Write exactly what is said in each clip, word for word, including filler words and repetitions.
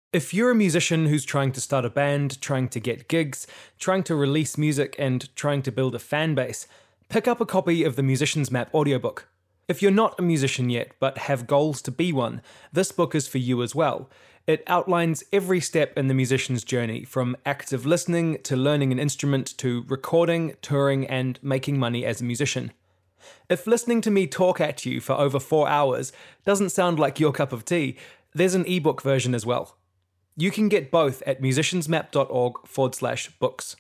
If you're a musician who's trying to start a band, trying to get gigs, trying to release music, and trying to build a fan base, pick up a copy of the Musician's Map audiobook. If you're not a musician yet, but have goals to be one, this book is for you as well. It outlines every step in the musician's journey, from active listening to learning an instrument to recording, touring, and making money as a musician. If listening to me talk at you for over four hours doesn't sound like your cup of tea, there's an ebook version as well. You can get both at musiciansmap.org forward slash books.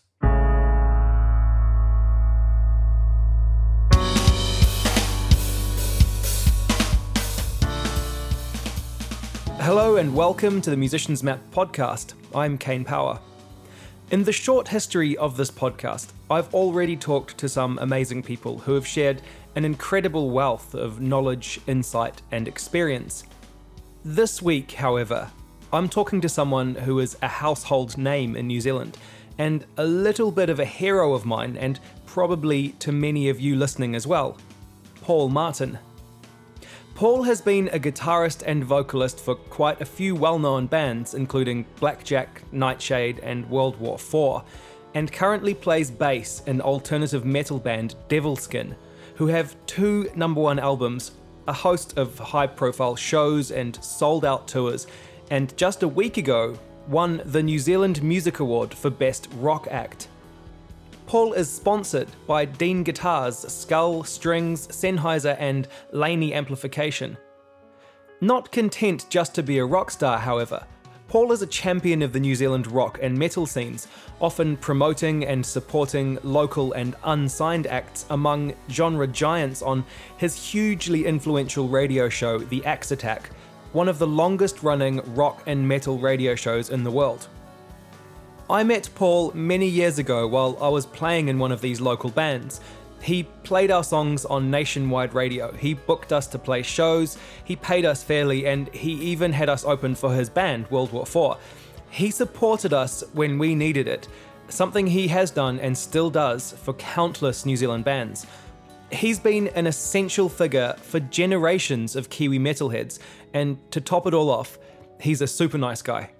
Hello and welcome to the Musician's Map podcast. I'm Kane Power. In the short history of this podcast, I've already talked to some amazing people who have shared an incredible wealth of knowledge, insight, and experience. This week, however, I'm talking to someone who is a household name in New Zealand, and a little bit of a hero of mine, and probably to many of you listening as well, Paul Martin. Paul has been a guitarist and vocalist for quite a few well-known bands, including Blackjack, Nightshade, and World War Four, and currently plays bass in alternative metal band Devilskin, who have two number one albums, a host of high-profile shows and sold-out tours, and just a week ago won the New Zealand Music Award for Best Rock Act. Paul is sponsored by Dean Guitars, Skull, Strings, Sennheiser, and Laney Amplification. Not content just to be a rock star, however, Paul is a champion of the New Zealand rock and metal scenes, often promoting and supporting local and unsigned acts among genre giants on his hugely influential radio show, The Axe Attack, one of the longest running rock and metal radio shows in the world. I met Paul many years ago while I was playing in one of these local bands. He played our songs on nationwide radio, he booked us to play shows, he paid us fairly, and he even had us open for his band, World War Four. He supported us when we needed it, something he has done and still does for countless New Zealand bands. He's been an essential figure for generations of Kiwi metalheads, and to top it all off, he's a super nice guy.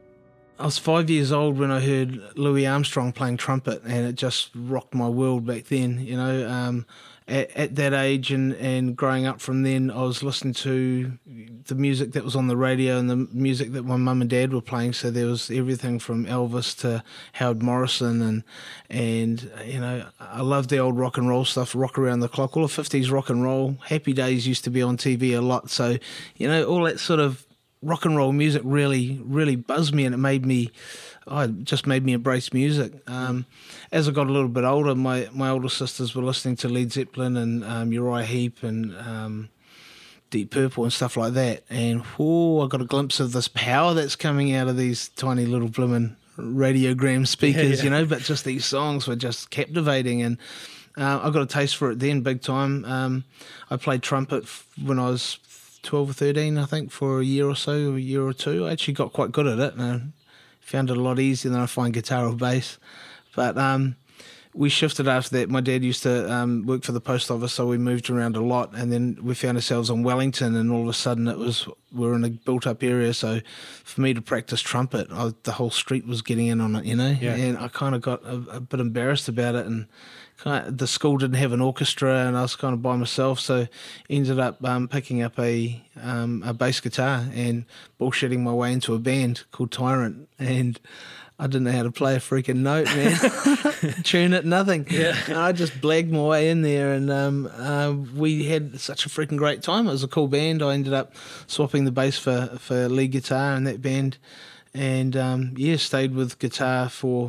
I was five years old when I heard Louis Armstrong playing trumpet, and it just rocked my world back then, you know. Um, at, at that age and, and growing up from then, I was listening to the music that was on the radio and the music that my mum and dad were playing, so there was everything from Elvis to Howard Morrison, and, and you know, I loved the old rock and roll stuff, Rock Around the Clock, all the fifties rock and roll. Happy Days used to be on T V a lot, so, you know, all that sort of rock and roll music really, really buzzed me, and it made me, oh, it just made me embrace music. Um, as I got a little bit older, my, my older sisters were listening to Led Zeppelin and um, Uriah Heep and um, Deep Purple and stuff like that. And whoa, I got a glimpse of this power that's coming out of these tiny little blimmin' radiogram speakers, yeah, yeah. you know, but just these songs were just captivating, and uh, I got a taste for it then, big time. Um, I played trumpet when I was twelve or thirteen, I think, for a year or so, a year or two. I actually got quite good at it, and I found it a lot easier than I find guitar or bass. But um, we shifted after that. My dad used to um, work for the post office, so we moved around a lot, and then we found ourselves on Wellington, and all of a sudden it was we were in a built-up area, so for me to practice trumpet, I, the whole street was getting in on it, you know, yeah. and I kind of got a, a bit embarrassed about it, and kind of, the school didn't have an orchestra, and I was kind of by myself, so ended up um, picking up a um, a bass guitar and bullshitting my way into a band called Tyrant, and I didn't know how to play a freaking note, man. Tune it, nothing. Yeah. And I just blagged my way in there, and um, uh, we had such a freaking great time. It was a cool band. I ended up swapping the bass for, for lead guitar in that band, and um, yeah, stayed with guitar for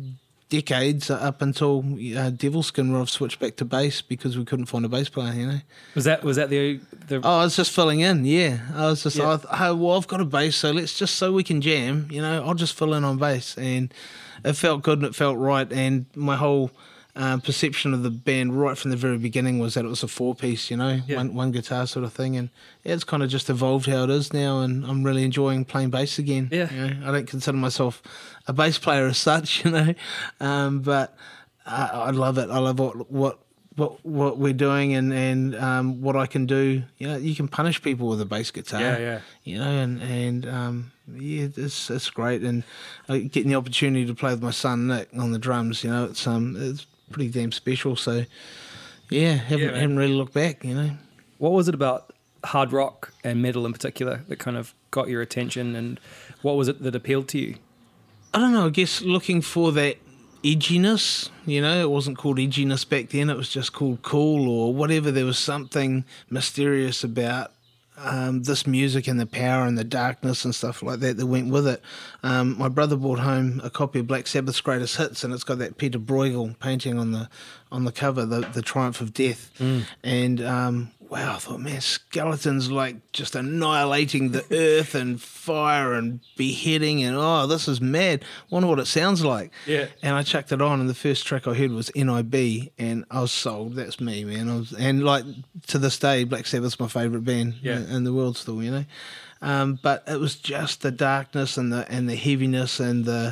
decades up until uh, Devilskin, where I've switched back to bass because we couldn't find a bass player, you know. Was that was that the the? Oh, I was just filling in. Yeah, I was just. Yeah. I, oh, well, I've got a bass, so let's just so we can jam. You know, I'll just fill in on bass, and it felt good and it felt right. And my whole um, perception of the band right from the very beginning was that it was a four piece. You know, yeah. one one guitar sort of thing, and yeah, it's kind of just evolved how it is now, and I'm really enjoying playing bass again. Yeah, you know, I don't consider myself a bass player as such, you know, um, but I, I love it. I love what what what what we're doing and and um, what I can do. You know, you can punish people with a bass guitar. Yeah, yeah. You know, and and um, yeah, it's it's great, and uh, getting the opportunity to play with my son Nick on the drums, you know, it's um it's pretty damn special. So yeah, haven't Yeah, haven't really looked back, you know. What was it about hard rock and metal in particular that kind of got your attention, and what was it that appealed to you? I don't know, I guess looking for that edginess, you know, it wasn't called edginess back then, it was just called cool or whatever. There was something mysterious about um, this music and the power and the darkness and stuff like that that went with it. Um, my brother brought home a copy of Black Sabbath's Greatest Hits, and it's got that Peter Bruegel painting on the on the cover, the, the Triumph of Death. Mm. And um, wow, I thought, man, skeletons like just annihilating the earth and fire and beheading, and oh, this is mad. Wonder what it sounds like. Yeah. And I chucked it on, and the first track I heard was N I B, and I was sold. That's me, man. I was, and like to this day, Black Sabbath's my favourite band yeah. in the world still, you know. Um, but it was just the darkness and the and the heaviness and the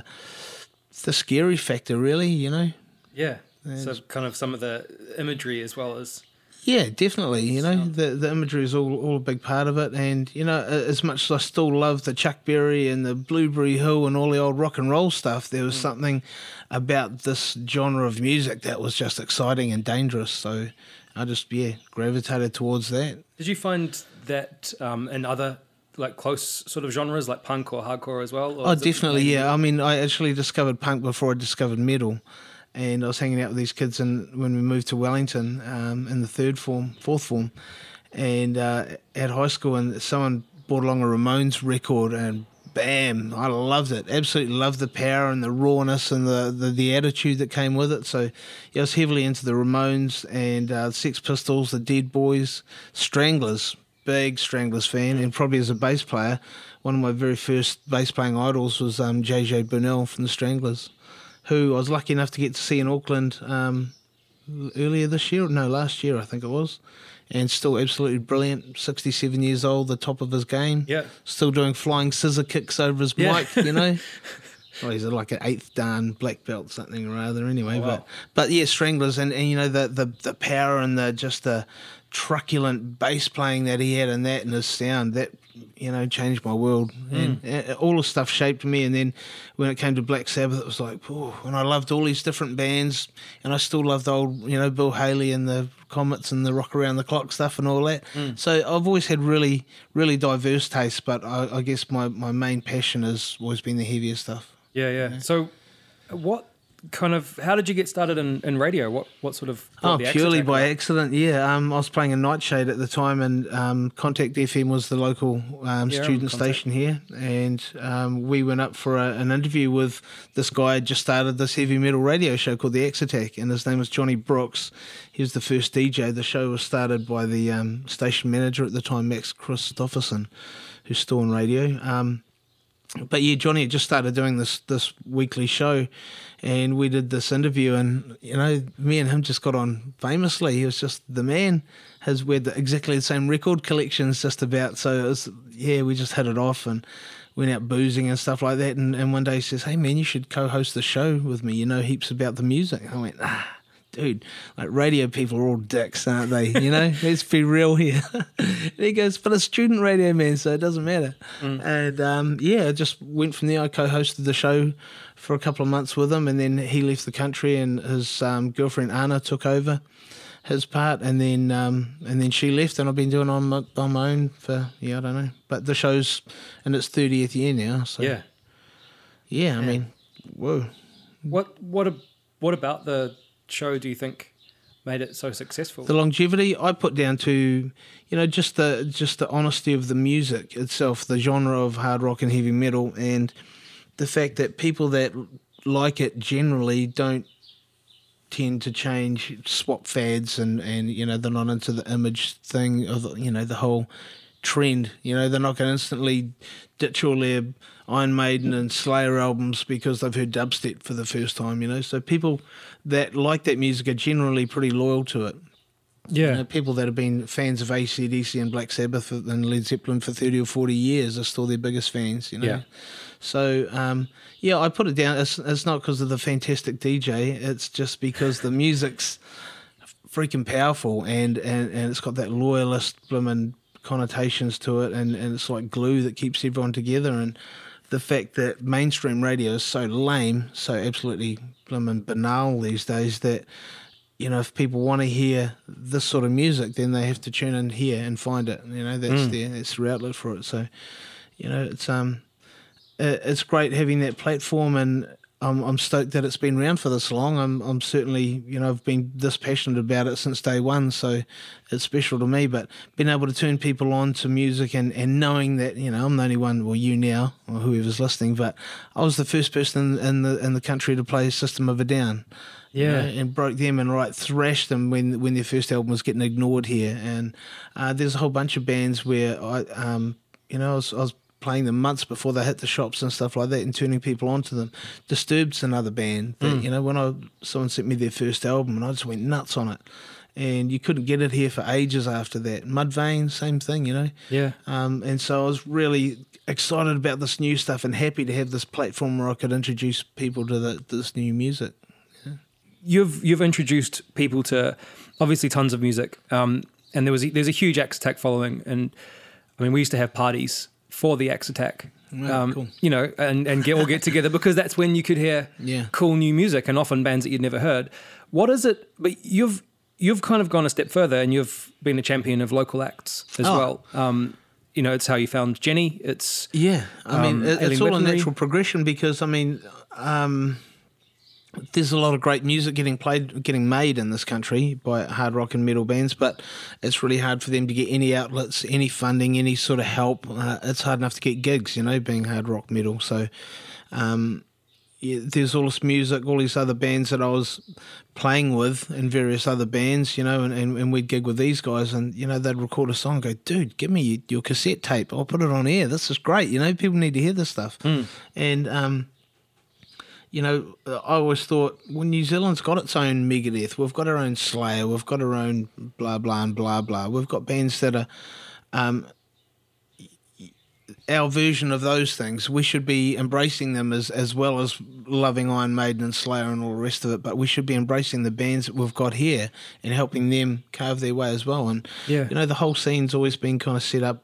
the scary factor, really, you know. Yeah. So kind of some of the imagery as well as. Yeah, definitely. You know, the the imagery is all, all a big part of it. And, you know, as much as I still love the Chuck Berry and the Blueberry Hill and all the old rock and roll stuff, there was mm. something about this genre of music that was just exciting and dangerous. So I just, yeah, gravitated towards that. Did you find that um, in other, like, close sort of genres, like punk or hardcore as well? Or oh, definitely, yeah. I mean, I actually discovered punk before I discovered metal. And I was hanging out with these kids in, when we moved to Wellington um, in the third form, fourth form, and uh, at high school, and someone brought along a Ramones record, and bam, I loved it. Absolutely loved the power and the rawness and the, the, the attitude that came with it. So yeah, I was heavily into the Ramones and uh, Sex Pistols, the Dead Boys, Stranglers, big Stranglers fan, and probably as a bass player, one of my very first bass playing idols was um, J J Burnell from the Stranglers, who I was lucky enough to get to see in Auckland um, earlier this year, no, last year I think it was, and still absolutely brilliant, sixty-seven years old, the top of his game, yeah, still doing flying scissor kicks over his yeah. mic, you know. Well, he's like an eighth dan black belt, something or other anyway. Oh, wow. But but yeah, Stranglers, and, and you know, the, the, the power and the just the truculent bass playing that he had and that and his sound, that, you know, changed my world. Mm. And, and all the stuff shaped me. And then when it came to Black Sabbath, it was like, oh, and I loved all these different bands, and I still loved old, you know, Bill Haley and the Comets and the Rock Around the Clock stuff and all that. Mm. So I've always had really, really diverse tastes, but I, I guess my, my main passion has always been the heavier stuff. Yeah, yeah. You know? So what kind of, how did you get started in, in radio? What what sort of... Oh, purely by accident, yeah. Um, I was playing a Nightshade at the time, and um, Contact F M was the local um, yeah, student station here, and um, we went up for a, an interview with this guy who just started this heavy metal radio show called The Axe Attack, and his name was Johnny Brooks. He was the first D J. The show was started by the um, station manager at the time, Max Christopherson, who's still on radio. Um, But yeah, Johnny had just started doing this this weekly show, and we did this interview, and you know, me and him just got on famously. He was just the man. His we had exactly the same record collections, just about. So it was, yeah, we just hit it off and went out boozing and stuff like that. And, and one day he says, "Hey man, you should co-host the show with me. You know heaps about the music." I went, ah. Dude, like radio people are all dicks, aren't they? You know, let's be real here. And he goes, but it's student radio, man, so it doesn't matter. Mm. And um, yeah, I just went from there. I co-hosted the show for a couple of months with him, and then he left the country, and his um, girlfriend Anna took over his part, and then um, and then she left, and I've been doing it on my, on my own for, yeah, I don't know. But the show's in its thirtieth year now, so yeah, yeah. I yeah. mean, whoa. What what a, what about the show do you think made it so successful? The longevity I put down to, you know, just the just the honesty of the music itself, the genre of hard rock and heavy metal, and the fact that people that like it generally don't tend to change, swap fads, and, and you know, they're not into the image thing of, you know, the whole trend. You know, they're not going to instantly ditch all their Iron Maiden and Slayer albums because they've heard dubstep for the first time, you know. So people that like that music are generally pretty loyal to it. Yeah. You know, people that have been fans of A C D C and Black Sabbath and Led Zeppelin for thirty or forty years are still their biggest fans, you know. Yeah. So, um, yeah, I put it down. It's, it's not because of the fantastic D J. It's just because the music's freaking powerful, and, and, and it's got that loyalist blooming connotations to it, and, and it's like glue that keeps everyone together. And the fact that mainstream radio is so lame, so absolutely blimmin' banal these days that, you know, if people want to hear this sort of music, then they have to tune in here and find it. You know, that's mm. their that's their outlet for it. So, you know, it's um, it's great having that platform, and I'm I'm stoked that it's been around for this long. I'm I'm certainly, you know, I've been this passionate about it since day one, so it's special to me. But being able to turn people on to music and, and knowing that, you know, I'm the only one, well, you now, or whoever's listening, but I was the first person in the in the country to play System of a Down. Yeah, you know, and broke them and right thrashed them when when their first album was getting ignored here. And uh, there's a whole bunch of bands where I, um, you know, I was, I was playing them months before they hit the shops and stuff like that, and turning people onto them. Disturbed's another band that, mm. you know, when I someone sent me their first album and I just went nuts on it, and you couldn't get it here for ages after that. Mudvayne, same thing, you know. Yeah. Um, and so I was really excited about this new stuff and happy to have this platform where I could introduce people to the, this new music. You've you've introduced people to obviously tons of music, um, and there was a, there's a huge X Attack following, and I mean we used to have parties for the X Attack, wow, um, cool. you know, and, and get all get together because that's when you could hear yeah. cool new music, and often bands that you'd never heard. What is it? But you've you've kind of gone a step further, and you've been a champion of local acts as oh. well. Um, you know, it's how you found Jenny. It's yeah, I mean, um, it, it's Aileen all Whittenry. a natural progression because I mean. Um, There's a lot of great music getting played, getting made in this country by hard rock and metal bands, but it's really hard for them to get any outlets, any funding, any sort of help. Uh, it's hard enough to get gigs, you know, being hard rock metal. So um, yeah, there's all this music, all these other bands that I was playing with in various other bands, you know, and, and, and we'd gig with these guys, and, you know, they'd record a song and go, dude, give me your cassette tape. I'll put it on air. This is great. You know, people need to hear this stuff. Mm. And, um, you know, I always thought, well, New Zealand's got its own Megadeth. We've got our own Slayer. We've got our own blah, blah, and blah, blah. We've got bands that are um, our version of those things. We should be embracing them as, as well as loving Iron Maiden and Slayer and all the rest of it, but we should be embracing the bands that we've got here and helping them carve their way as well. And, yeah. you know, the whole scene's always been kind of set up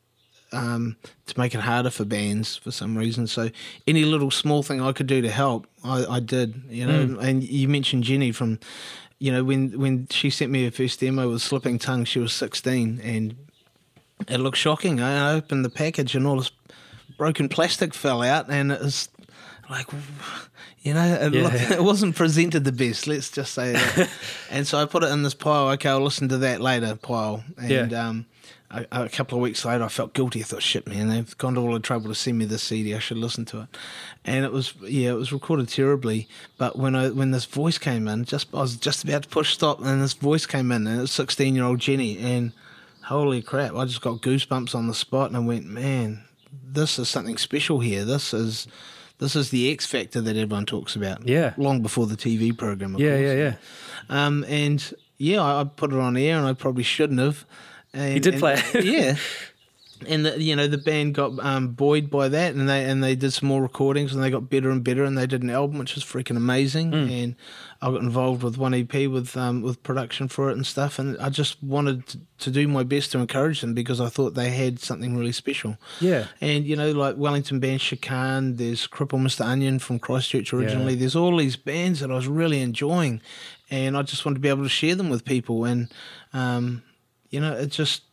Um, to make it harder for bands for some reason. So any little small thing I could do to help, I, I did, you know. Mm. And you mentioned Jenny from, you know, when, when she sent me her first demo with Slipping Tongue, she was sixteen, and it looked shocking. I opened the package and all this broken plastic fell out, and it was like, you know, it, yeah. looked, it wasn't presented the best, let's just say that. And so I put it in this pile, okay, I'll listen to that later pile. And yeah. um A, a couple of weeks later, I felt guilty. I thought, shit, man, they've gone to all the trouble to send me this C D. I should listen to it. And it was, yeah, it was recorded terribly. But when I when this voice came in, just I was just about to push stop, and this voice came in, and it was sixteen-year-old Jenny. And holy crap, I just got goosebumps on the spot, and I went, man, this is something special here. This is this is the X Factor that everyone talks about. Yeah. Long before the T V program, of yeah, course. Yeah, yeah, yeah. Um, and, yeah, I, I put it on air, and I probably shouldn't have. And, you did and, play it. Yeah. And, the, you know, the band got um, buoyed by that, and they and they did some more recordings, and they got better and better, and they did an album, which was freaking amazing. Mm. And I got involved with one E P with um, with production for it and stuff, and I just wanted to, to do my best to encourage them because I thought they had something really special. Yeah. And, you know, like Wellington band Chicane, there's Cripple Mister Onion from Christchurch originally. Yeah. There's all these bands that I was really enjoying, and I just wanted to be able to share them with people. And, um, you know, it just...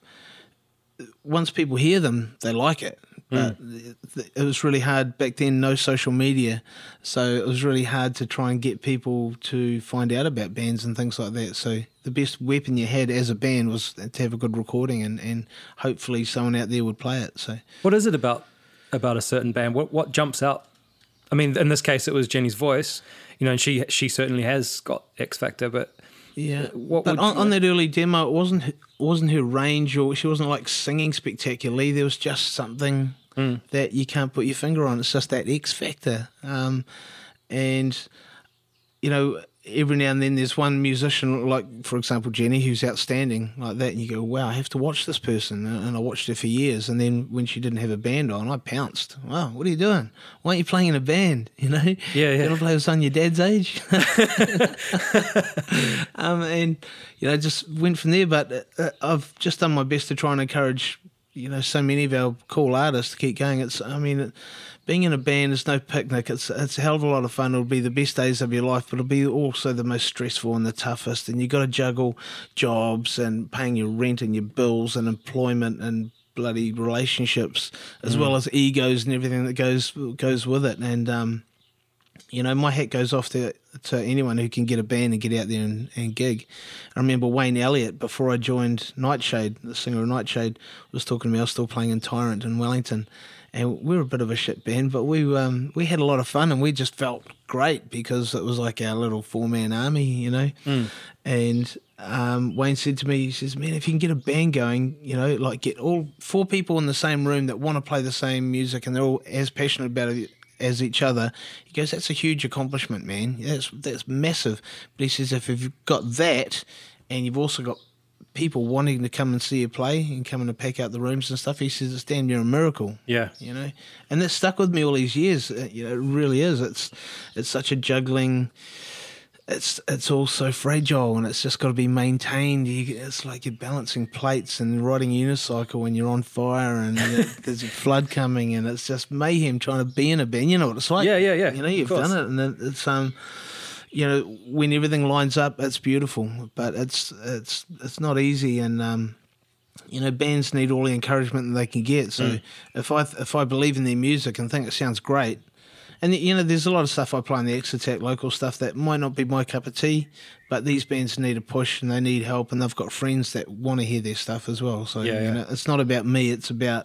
once people hear them, they like it. But mm. it was really hard back then, no social media. So it was really hard to try and get people to find out about bands and things like that. So the best weapon you had as a band was to have a good recording, and, and hopefully someone out there would play it. So what is it about about a certain band? What what jumps out? I mean, in this case, it was Jenny's voice, you know, and she she certainly has got X Factor, but... Yeah, what but on, on that early demo, it wasn't it wasn't her range, or she wasn't like singing spectacularly. There was just something mm. that you can't put your finger on. It's just that X factor, um, and you know, every now and then there's one musician, like for example Jenny, who's outstanding like that, and you go, wow, I have to watch this person, and I watched her for years. And then when she didn't have a band on, I pounced. Wow, what are you doing? Why aren't you playing in a band? You know, yeah, yeah. You want to play with someone your dad's age? um, and you know, just went from there. But uh, I've just done my best to try and encourage you know, so many of our cool artists to keep going. It's, I mean, it, being in a band is no picnic. It's it's a hell of a lot of fun. It'll be the best days of your life, but it'll be also the most stressful and the toughest. And you've got to juggle jobs and paying your rent and your bills and employment and bloody relationships, as mm. well as egos and everything that goes goes with it. And um, you know, my hat goes off to to anyone who can get a band and get out there and, and gig. I remember Wayne Elliott, before I joined Nightshade, the singer of Nightshade, was talking to me. I was still playing in Tyrant in Wellington, and we were a bit of a shit band, but we um, we had a lot of fun, and we just felt great because it was like our little four-man army, you know. Mm. And um, Wayne said to me, he says, man, if you can get a band going, you know, like get all four people in the same room that want to play the same music and they're all as passionate about it as each other, he goes, that's a huge accomplishment, man. That's that's massive. But he says, if you've got that and you've also got people wanting to come and see you play and coming to pack out the rooms and stuff, he says it's damn near a miracle. Yeah. You know? And that's stuck with me all these years. You know, it really is. It's it's such a juggling... It's it's all so fragile, and it's just got to be maintained. You, it's like you're balancing plates and riding a unicycle when you're on fire, and you know, there's a flood coming, and it's just mayhem trying to be in a band. You know what it's like? Yeah, yeah, yeah. You know, you've done it, and it's um, you know, when everything lines up, it's beautiful, but it's it's it's not easy, and um, you know, bands need all the encouragement that they can get. So mm. if I if I believe in their music and think it sounds great. And, you know, there's a lot of stuff I play on the X-Attack local stuff that might not be my cup of tea, but these bands need a push and they need help, and they've got friends that want to hear their stuff as well. So, yeah, you yeah. know, it's not about me. It's about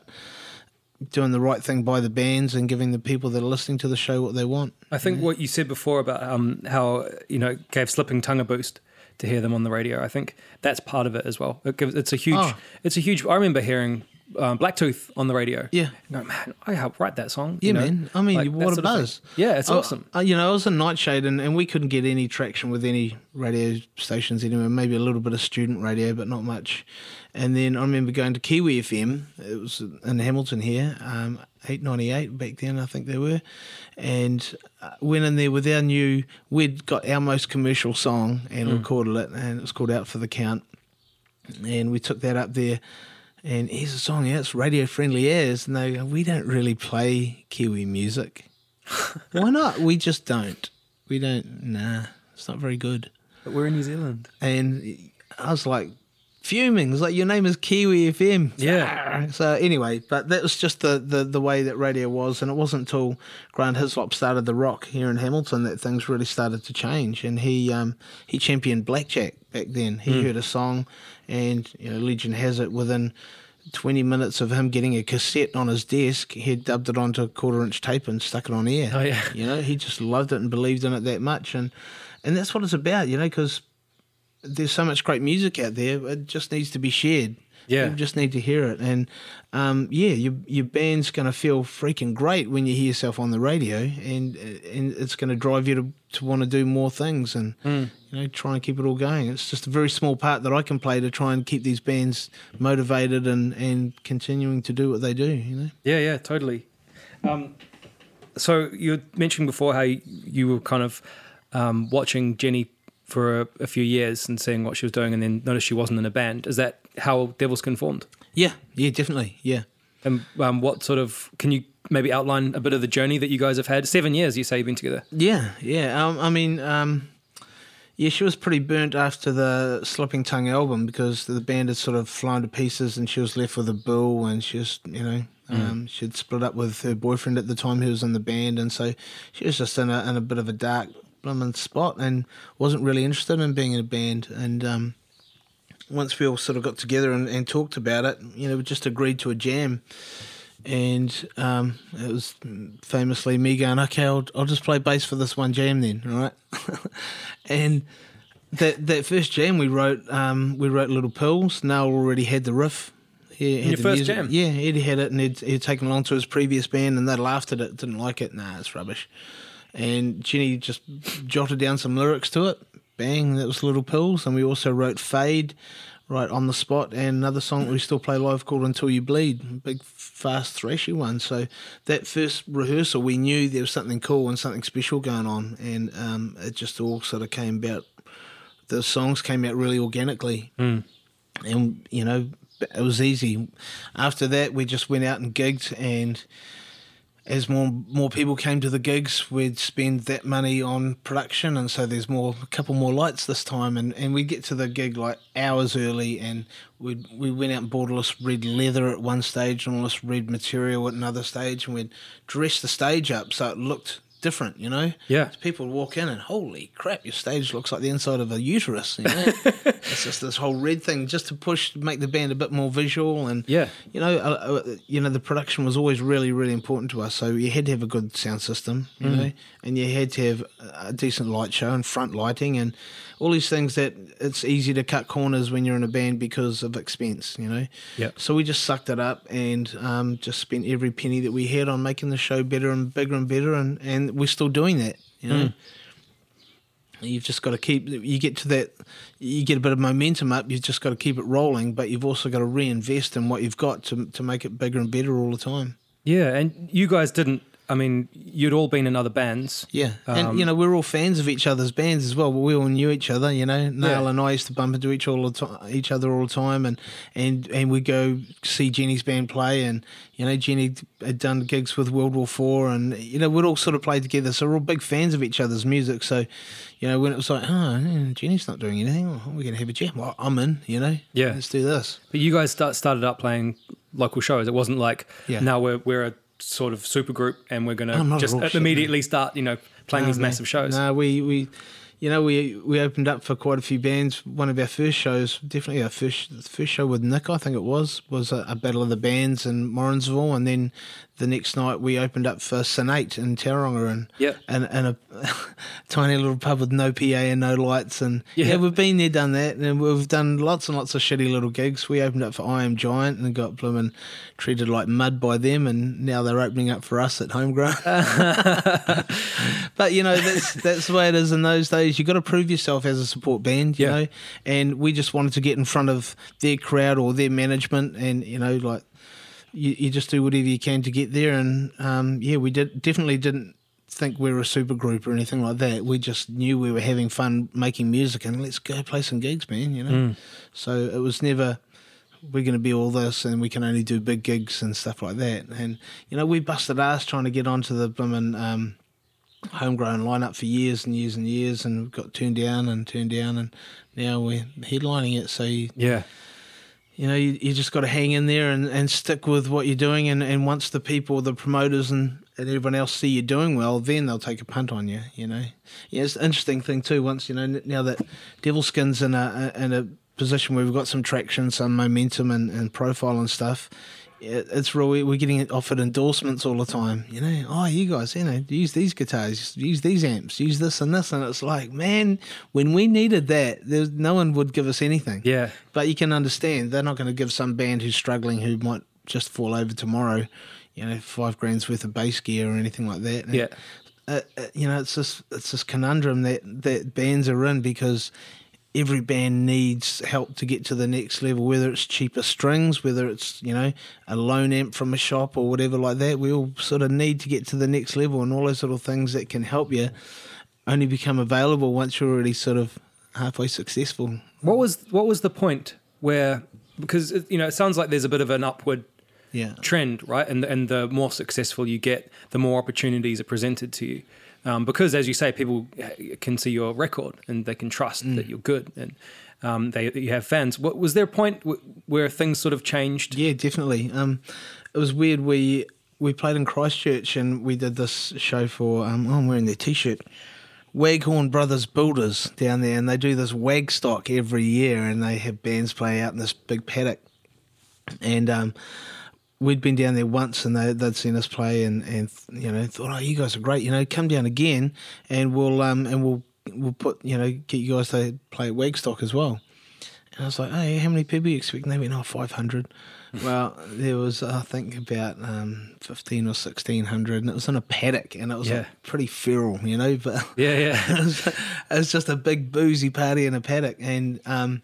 doing the right thing by the bands and giving the people that are listening to the show what they want. I think yeah. what you said before about um, how, you know, it gave Slipping Tongue a boost to hear them on the radio, I think that's part of it as well. It gives, it's a huge, oh. it's a huge, I remember hearing Um, Blacktooth on the radio. Yeah. No, man, I helped write that song. Yeah, you know? man. I mean, like, what a buzz. Yeah, it's I, awesome. I, you know, I was in Nightshade, and, and we couldn't get any traction with any radio stations anywhere, maybe a little bit of student radio, but not much. And then I remember going to Kiwi F M. It was in Hamilton here, um, eight ninety-eight back then, I think they were. And went in there with our new, we'd got our most commercial song and mm. recorded it, and it was called Out for the Count. And we took that up there. And here's a song, yeah, it's radio friendly as, and they go, we don't really play Kiwi music. Why not? We just don't. We don't, nah, it's not very good. But we're in New Zealand. And I was like fuming. It was like, your name is Kiwi F M. Yeah. So anyway, but that was just the, the, the way that radio was, and it wasn't until Grant Hislop started the rock here in Hamilton that things really started to change. And he um, he championed Blackjack back then. He mm. heard a song, and you know, legend has it, within twenty minutes of him getting a cassette on his desk, he dubbed it onto a quarter-inch tape and stuck it on air. Oh, yeah. You know, he just loved it and believed in it that much. And, and that's what it's about, you know, because there's so much great music out there. It just needs to be shared. Yeah. You just need to hear it. And, um, yeah, your your band's going to feel freaking great when you hear yourself on the radio, and and it's going to drive you to, to want to do more things and, mm. you know, try and keep it all going. It's just a very small part that I can play to try and keep these bands motivated and, and continuing to do what they do, you know? Yeah, yeah, totally. Um, so you mentioned before how you, you were kind of um, watching Jenny for a, a few years and seeing what she was doing, and then noticed she wasn't in a band. Is that how Devilskin formed? Yeah, yeah, definitely, yeah. And um, what sort of, can you maybe outline a bit of the journey that you guys have had? Seven years, you say you've been together. Yeah, yeah. Um, I mean, um, yeah, she was pretty burnt after the Slipping Tongue album because the band had sort of flown to pieces, and she was left with a bill, and she was, you know, mm. um, she'd split up with her boyfriend at the time who was in the band, and so she was just in a, in a bit of a dark blooming spot and wasn't really interested in being in a band. And um, once we all sort of got together and, and talked about it, you know, we just agreed to a jam. And um, it was famously me going, okay, I'll, I'll just play bass for this one jam then, all right? And that that first jam we wrote, um, we wrote Little Pills. Noel already had the riff. He had your the first music. jam? Yeah, Eddie had it, and he'd, he'd taken it along to his previous band, and they laughed at it, didn't like it. Nah, it's rubbish. And Jenny just jotted down some lyrics to it. Bang, that was Little Pills. And we also wrote Fade right on the spot, and another song that we still play live called Until You Bleed, big, fast, thrashy one. So that first rehearsal, we knew there was something cool and something special going on, and um, it just all sort of came about. The songs came out really organically. Mm. And, you know, it was easy. After that, we just went out and gigged, and as more more people came to the gigs, we'd spend that money on production, and so there's more a couple more lights this time, and, and we'd get to the gig like hours early, and we we went out and bought all this red leather at one stage and all this red material at another stage, and we'd dress the stage up so it looked different, you know. Yeah. So people would walk in and holy crap, your stage looks like the inside of a uterus. You know, it's just this whole red thing just to push, make the band a bit more visual, and Yeah. you know, uh, uh, you know, the production was always really, really important to us. So you had to have a good sound system, you Mm. know, and you had to have a decent light show and front lighting and all these things that it's easy to cut corners when you're in a band because of expense, you know. Yeah. So we just sucked it up and um, just spent every penny that we had on making the show better and bigger and better, and, and we're still doing that, you know. Mm. You've just got to keep, you get to that, you get a bit of momentum up, you've just got to keep it rolling, but you've also got to reinvest in what you've got to to make it bigger and better all the time. Yeah, and you guys didn't, I mean, you'd all been in other bands. Yeah, and Um, you know, we're all fans of each other's bands as well. We all knew each other, you know. Nail Yeah. and I used to bump into each all the time, each other all the time, and and and we go see Jenny's band play, and you know, Jenny had done gigs with World War Four, and you know, we'd all sort of played together. So we're all big fans of each other's music. So, you know, when it was like, oh, yeah, Jenny's not doing anything, well, we're gonna have a jam. Well, I'm in, you know. Yeah. Let's do this. But you guys start, started up playing local shows. It wasn't like, Yeah. now we're we're a sort of super group and we're going Oh, not to at just all. Shit, immediately start, you know, playing No, these man. massive shows. No, we, we, you know, we we opened up for quite a few bands. One of our first shows, definitely our first first show with Nick, I think it was, was a, a Battle of the Bands in Morrinsville, and then the next night we opened up for Sinate in Tauranga, and Yep. and, and a tiny little pub with no P A and no lights, and Yeah. yeah. we've been there, done that, and we've done lots and lots of shitty little gigs. We opened up for I Am Giant and got blooming treated like mud by them, and now they're opening up for us at Homegrown. But you know, that's that's the way it is in those days. You got to prove yourself as a support band, you Yeah. know. And we just wanted to get in front of their crowd or their management, and you know, like you, you just do whatever you can to get there. And um, yeah, we did definitely didn't think we were a super group or anything like that. We just knew we were having fun making music, and let's go play some gigs, man. You know. Mm. So it was never, we're going to be all this and we can only do big gigs and stuff like that. And, you know, we busted ass trying to get onto the blooming um, Homegrown lineup for years and years and years, and got turned down and turned down, and now we're headlining it. So, you, Yeah. you know, you, you just got to hang in there and, and stick with what you're doing. And, and once the people, the promoters and, and everyone else see you doing well, then they'll take a punt on you, you know. Yeah, it's an interesting thing too, once, you know, now that Devilskin's in a, in a position where we've got some traction, some momentum and, and profile and stuff, it, it's really, we're getting offered endorsements all the time, you know. Oh, you guys, you know, use these guitars, use these amps, use this and this, and it's like, man, when we needed that, there's no one would give us anything. Yeah. But you can understand they're not going to give some band who's struggling, who might just fall over tomorrow, you know, five grand's worth of bass gear or anything like that. And, Yeah. uh, uh, you know, it's this it's this conundrum that that bands are in, because every band needs help to get to the next level, whether it's cheaper strings, whether it's, you know, a loan amp from a shop or whatever like that. We all sort of need to get to the next level, and all those little things that can help you only become available once you're already sort of halfway successful. What was what was the point where, because, you know, it sounds like there's a bit of an upward Yeah. trend, right? And and the more successful you get, the more opportunities are presented to you. Um, because, as you say, people can see your record and they can trust Mm. that you're good, and um, they that you have fans. What, was there a point w- where things sort of changed? Yeah, definitely. Um, it was weird. We we played in Christchurch and we did this show for. Um, oh, I'm wearing their T-shirt. Waghorn Brothers Builders down there, and they do this Wagstock every year, and they have bands play out in this big paddock. And um, we'd been down there once, and they, they'd seen us play, and, and you know, thought, oh, you guys are great. You know, come down again, and we'll um and we'll we'll put you know get you guys to play at Wagstock as well. And I was like, hey, how many people are you expecting? They went, oh, five hundred. Well, there was, I think, about um, fifteen or sixteen hundred, and it was in a paddock, and it was Yeah. like pretty feral, you know, but Yeah, yeah. it, was, it was just a big boozy party in a paddock. And um,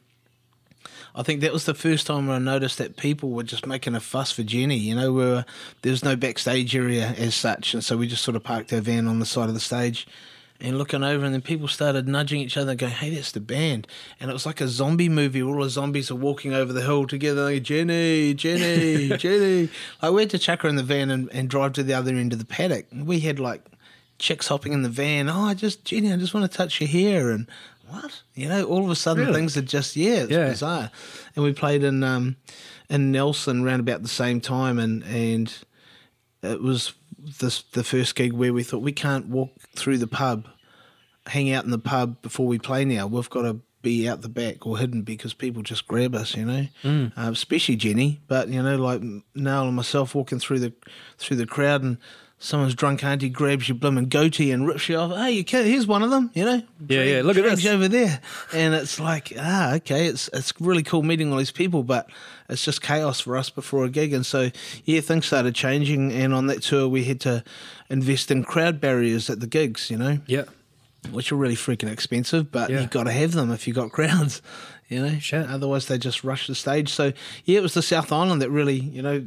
I think that was the first time I noticed that people were just making a fuss for Jenny, you know, where there was no backstage area as such, and so we just sort of parked our van on the side of the stage. and looking over, and then people started nudging each other, going, "Hey, that's the band." And it was like a zombie movie where all the zombies are walking over the hill together, like, "Jenny, Jenny, Jenny." Like, we had to chuck her in the van and, and drive to the other end of the paddock. And we had like chicks hopping in the van. "Oh, I just, Jenny, I just want to touch your hair." And what? You know, all of a sudden really? things are just, yeah, it's yeah. bizarre. And we played in um, in Nelson around about the same time, and, and it was this the first gig where we thought, we can't walk through the pub, hang out in the pub before we play now. We've got to be out the back or hidden because people just grab us, you know, mm. uh, especially Jenny. But, you know, like Niall and myself walking through the through the crowd, and someone's drunk auntie grabs your blooming goatee and rips you off. "Hey, you can't, here's one of them," you know. Yeah, yeah, look at this. over there. And it's like, ah, okay, it's it's really cool meeting all these people, but it's just chaos for us before a gig. And so, yeah, things started changing. And on that tour, we had to invest in crowd barriers at the gigs, you know. Yeah. Which are really freaking expensive, but yeah. you've got to have them if you've got crowds, you know. Shit. Otherwise, they just rush the stage. So, yeah, it was the South Island that really, you know,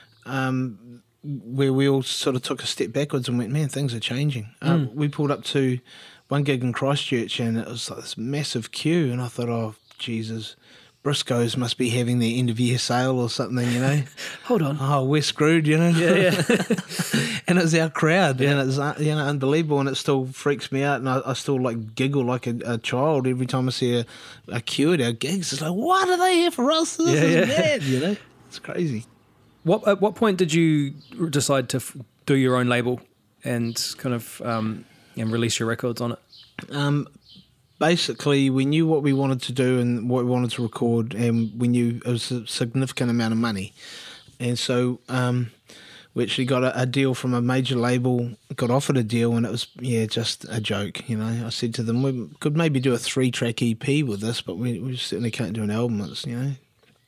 um, where we all sort of took a step backwards and went, man, things are changing. Mm. Um, we pulled up to one gig in Christchurch, and it was like this massive queue, and I thought, oh, Jesus, Briscoes must be having their end-of-year sale or something, you know. Hold on. Oh, we're screwed, you know. Yeah, yeah. And it's our crowd, yeah. and it's, you know, unbelievable, and it still freaks me out, and I, I still, like, giggle like a, a child every time I see a, a queue at our gigs. It's like, what are they here for us? This yeah, is yeah. mad, you know. It's crazy. What At what point did you decide to f- do your own label and kind of um, and release your records on it? Um, basically, we knew what we wanted to do and what we wanted to record, and we knew it was a significant amount of money. And so um, we actually got a, a deal from a major label, got offered a deal, and it was, yeah, just a joke, you know. I said to them, we could maybe do a three-track E P with this, but we, we certainly can't do an album, it's, you know.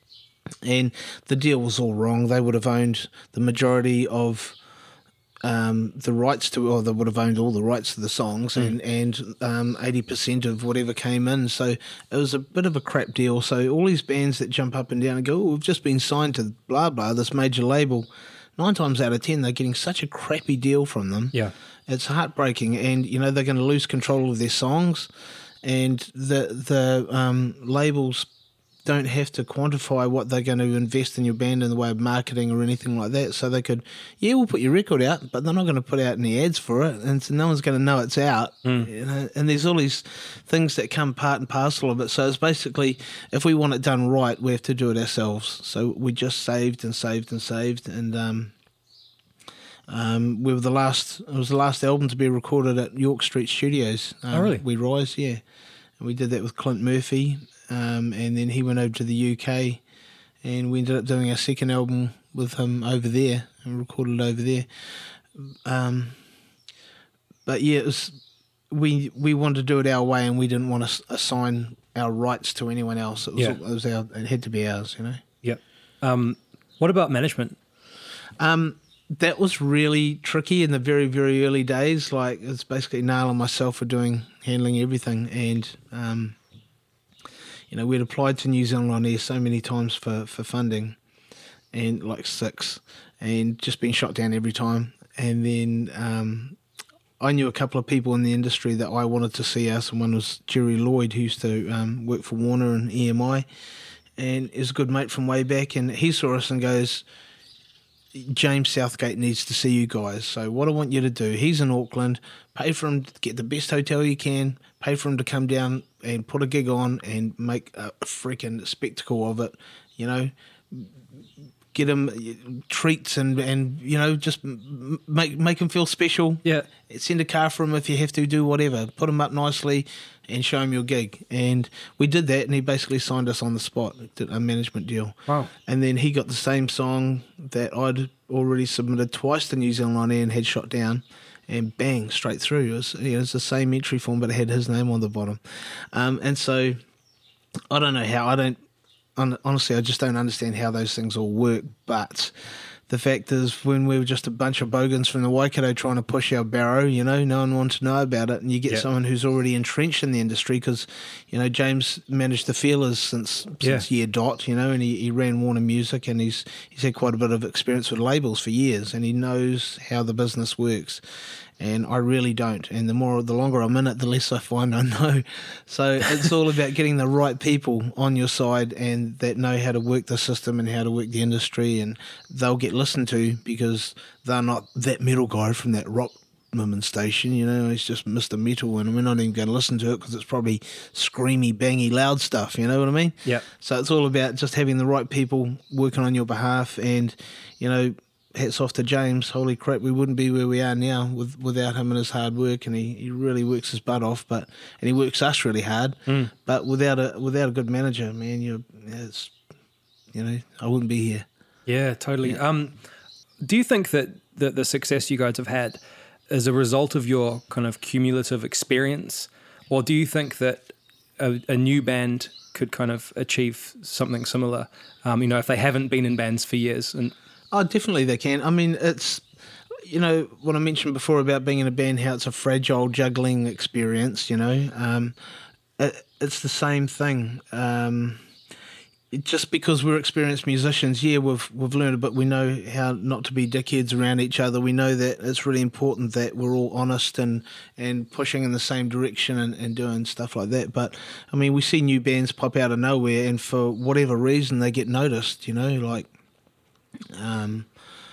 And the deal was all wrong. They would have owned the majority of um, the rights to, or they would have owned all the rights to the songs, mm. and and um, eighty percent of whatever came in. So it was a bit of a crap deal. So all these bands that jump up and down and go, "Oh, we've just been signed to blah blah, this major label," nine times out of ten they're getting such a crappy deal from them. Yeah, it's heartbreaking, and you know they're going to lose control of their songs, and the the um, labels don't have to quantify what they're going to invest in your band in the way of marketing or anything like that. So they could, yeah, we'll put your record out, but they're not going to put out any ads for it, and so no one's going to know it's out. Mm. You know? And there's all these things that come part and parcel of it. So it's basically, if we want it done right, we have to do it ourselves. So we just saved and saved and saved, and um, um, we were the last. It was the last album to be recorded at York Street Studios. Um, oh, really? We Rise, yeah, and we did that with Clint Murphy. Um, and then he went over to the U K, and we ended up doing our second album with him over there and recorded over there. Um, but yeah, it was, we we wanted to do it our way, and we didn't want to assign our rights to anyone else. It was, yeah. it was our, it had to be ours, you know. Yep. Um, what about management? Um, that was really tricky in the very very early days. Like, it's basically Niall and myself were doing handling everything, and um, you know, we'd applied to New Zealand On Air so many times for, for funding, and like six, and just been shot down every time. And then um, I knew a couple of people in the industry that I wanted to see us, and one was Jerry Lloyd, who used to um, work for Warner and E M I, and is a good mate from way back. And he saw us and goes, "James Southgate needs to see you guys. So what I want you to do, he's in Auckland, pay for him to get the best hotel you can, pay for him to come down and put a gig on and make a freaking spectacle of it, you know, get him treats and, and you know, just make make him feel special. Yeah. Send a car for him if you have to, do whatever. Put him up nicely and show him your gig." And we did that, and he basically signed us on the spot, did a management deal. Wow. And then he got the same song that I'd already submitted twice to New Zealand On Air and had shot down, and bang, straight through. It was, you know, it was the same entry form, but it had his name on the bottom. Um, and so I don't know how, I don't, honestly, I just don't understand how those things all work. But the fact is, when we were just a bunch of bogans from the Waikato trying to push our barrow, you know, no one wanted to know about it. And you get yeah. someone who's already entrenched in the industry, because, you know, James managed the Feelers since yeah. since year dot, you know, and he, he ran Warner Music, and he's he's had quite a bit of experience with labels for years, and he knows how the business works. and I really don't. And the more, the longer I'm in it, the less I find I know. So it's all about getting the right people on your side and that know how to work the system and how to work the industry, and they'll get listened to because they're not that metal guy from that rock Merman station, you know, he's just Mister Metal, and we're not even going to listen to it because it's probably screamy, bangy, loud stuff, you know what I mean? Yeah. So it's all about just having the right people working on your behalf, and, you know, hats off to James. Holy crap, we wouldn't be where we are now with, without him and his hard work, and he, he really works his butt off, but and he works us really hard, mm. but without a without a good manager, man, you're, it's, you know, I wouldn't be here. Yeah, totally. Yeah. Um, do you think that the, the success you guys have had as a result of your kind of cumulative experience, or do you think that a, a new band could kind of achieve something similar, um, you know, if they haven't been in bands for years? And oh, definitely they can. I mean, it's, you know, what I mentioned before about being in a band, how it's a fragile juggling experience, you know, um, it, it's the same thing. Um, It, just because we're experienced musicians, yeah, we've we've learned, but we know how not to be dickheads around each other. We know that it's really important that we're all honest and, and pushing in the same direction and, and doing stuff like that. But, I mean, we see new bands pop out of nowhere, and for whatever reason, they get noticed, you know, like... Um,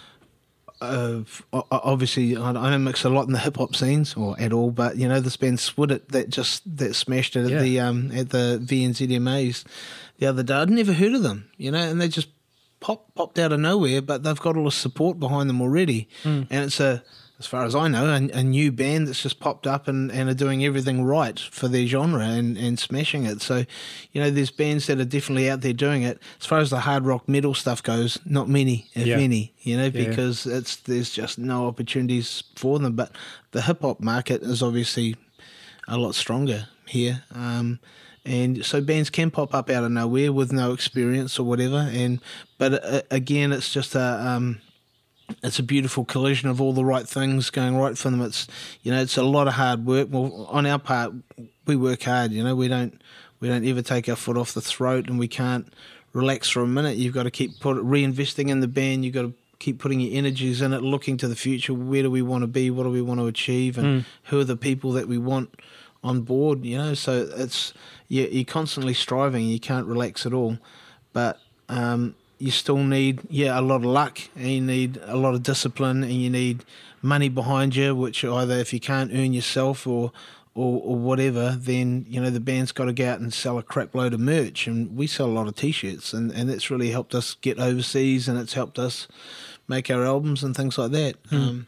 Uh, obviously, I don't mix a lot in the hip hop scenes or at all, but you know, this band Swid It that just that smashed it at yeah. the um at the V N Z M As the other day. I'd never heard of them, you know, and they just pop popped out of nowhere, but they've got all the support behind them already, mm. and it's a, as far as I know, a, a new band that's just popped up and, and are doing everything right for their genre and, and smashing it. So, you know, there's bands that are definitely out there doing it. As far as the hard rock metal stuff goes, not many, if yeah. any, you know, because yeah. it's there's just no opportunities for them. But the hip-hop market is obviously a lot stronger here. Um, and so bands can pop up out of nowhere with no experience or whatever. And But, uh, again, it's just a... Um, it's a beautiful collision of all the right things going right for them. It's, you know, it's a lot of hard work. Well, on our part, we work hard. You know, we don't we don't ever take our foot off the throat, and we can't relax for a minute. You've got to keep put reinvesting in the band. You've got to keep putting your energies in it, looking to the future. Where do we want to be? What do we want to achieve? And mm. who are the people that we want on board? You know, so it's you, you're constantly striving. You can't relax at all, but. Um, You still need, yeah, a lot of luck, and you need a lot of discipline, and you need money behind you, which either if you can't earn yourself or or, or whatever, then, you know, the band's got to go out and sell a crap load of merch. And we sell a lot of T-shirts, and, and that's really helped us get overseas, and it's helped us make our albums and things like that. Mm. Um,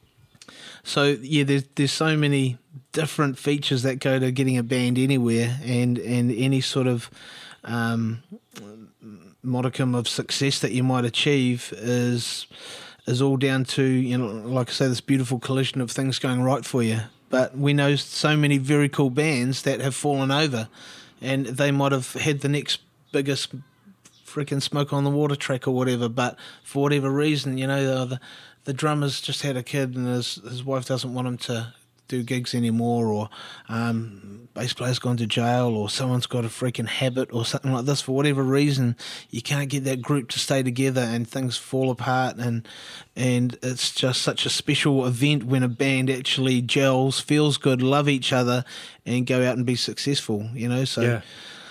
so, yeah, there's, there's so many different features that go to getting a band anywhere, and, and any sort of... Um, modicum of success that you might achieve is is all down to, you know, like I say, this beautiful collision of things going right for you. But we know so many very cool bands that have fallen over, and they might have had the next biggest freaking Smoke on the Water track or whatever, but for whatever reason, you know, the the drummer's just had a kid and his his wife doesn't want him to do gigs anymore, or um, bass player's gone to jail, or someone's got a freaking habit or something like this. For whatever reason, you can't get that group to stay together, and things fall apart, and and it's just such a special event when a band actually gels, feels good, love each other, and go out and be successful, you know. So yeah.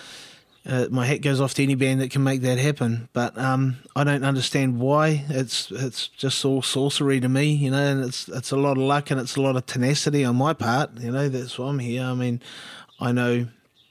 Uh, my hat goes off to any band that can make that happen, but um, I don't understand why. It's it's just all sorcery to me, you know, and it's it's a lot of luck, and it's a lot of tenacity on my part, you know. That's why I'm here. I mean, I know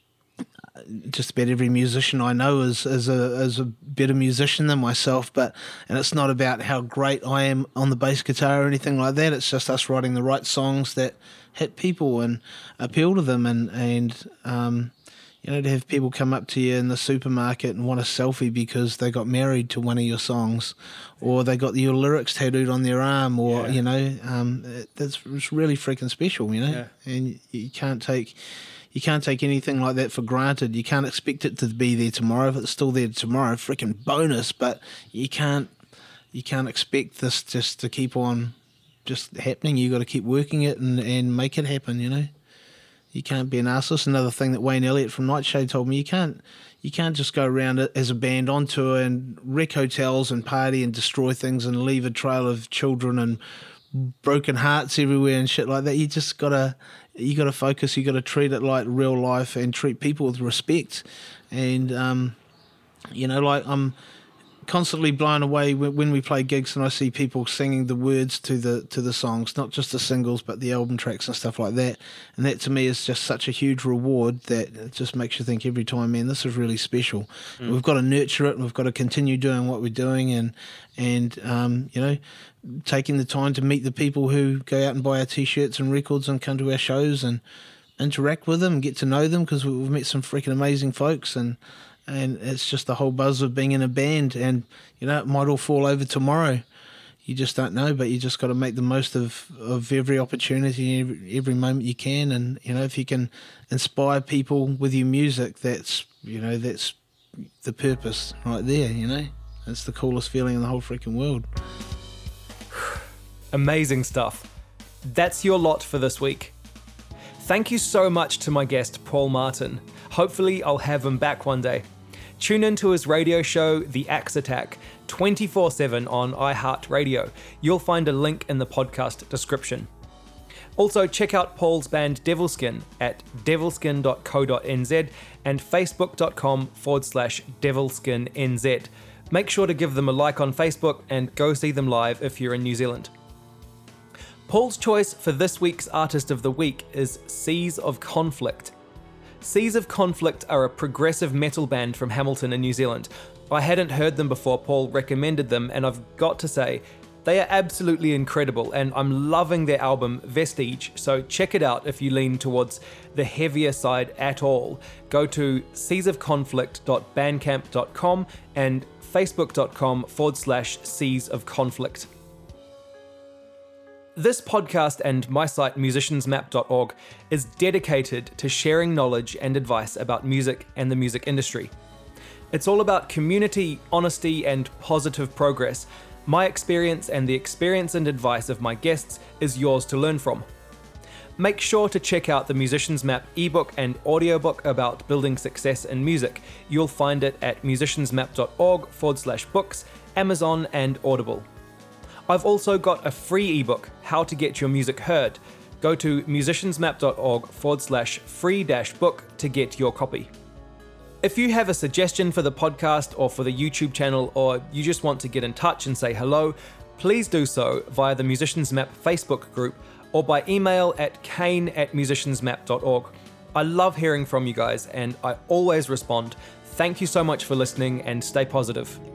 just about every musician I know is is a is a better musician than myself, but and it's not about how great I am on the bass guitar or anything like that. It's just us writing the right songs that hit people and appeal to them, and and um. You know, to have people come up to you in the supermarket and want a selfie because they got married to one of your songs, or they got your lyrics tattooed on their arm, or, yeah. you know, um, it, that's it's really freaking special, you know, yeah. and you can't take you can't take anything like that for granted. You can't expect it to be there tomorrow. If it's still there tomorrow, freaking bonus, but you can't you can't expect this just to keep on just happening. You got to keep working it and, and make it happen, you know. You can't be an artist. Another thing that Wayne Elliott from Nightshade told me, you can't you can't just go around as a band on tour and wreck hotels and party and destroy things and leave a trail of children and broken hearts everywhere and shit like that. You just gotta, you gotta focus. You gotta treat it like real life and treat people with respect. And um, you know, like I'm constantly blown away when we play gigs and I see people singing the words to the to the songs, not just the singles but the album tracks and stuff like that. And that to me is just such a huge reward that it just makes you think every time, man, this is really special. Mm. We've got to nurture it and we've got to continue doing what we're doing, and and um, you know, taking the time to meet the people who go out and buy our t-shirts and records and come to our shows and interact with them and get to know them, because we've met some freaking amazing folks. And And it's just the whole buzz of being in a band. And, you know, it might all fall over tomorrow. You just don't know, but you just got to make the most of, of every opportunity, every, every moment you can. And, you know, if you can inspire people with your music, that's, you know, that's the purpose right there, you know. It's the coolest feeling in the whole freaking world. Amazing stuff. That's your lot for this week. Thank you so much to my guest, Paul Martin. Hopefully I'll have him back one day. Tune into his radio show, The Axe Attack, twenty-four seven on iHeartRadio. You'll find a link in the podcast description. Also, check out Paul's band Devilskin at devilskin dot co dot n z and facebook.com forward slash devilskinnz. Make sure to give them a like on Facebook and go see them live if you're in New Zealand. Paul's choice for this week's Artist of the Week is Seas of Conflict. Seas of Conflict are a progressive metal band from Hamilton in New Zealand. I hadn't heard them before Paul recommended them, and I've got to say, they are absolutely incredible, and I'm loving their album Vestige, so check it out if you lean towards the heavier side at all. Go to seas of conflict dot bandcamp dot com and facebook.com forward slash seas of conflict. This podcast and my site musicians map dot org is dedicated to sharing knowledge and advice about music and the music industry. It's all about community, honesty, and positive progress. My experience and the experience and advice of my guests is yours to learn from. Make sure to check out the Musicians Map ebook and audiobook about building success in music. You'll find it at musicians map dot org forward slash books, Amazon, and Audible. I've also got a free ebook, How to Get Your Music Heard. Go to musicians map dot org forward slash free dash book to get your copy. If you have a suggestion for the podcast or for the YouTube channel, or you just want to get in touch and say hello, please do so via the Musicians Map Facebook group or by email at kane at musicians map dot org. I love hearing from you guys and I always respond. Thank you so much for listening and stay positive.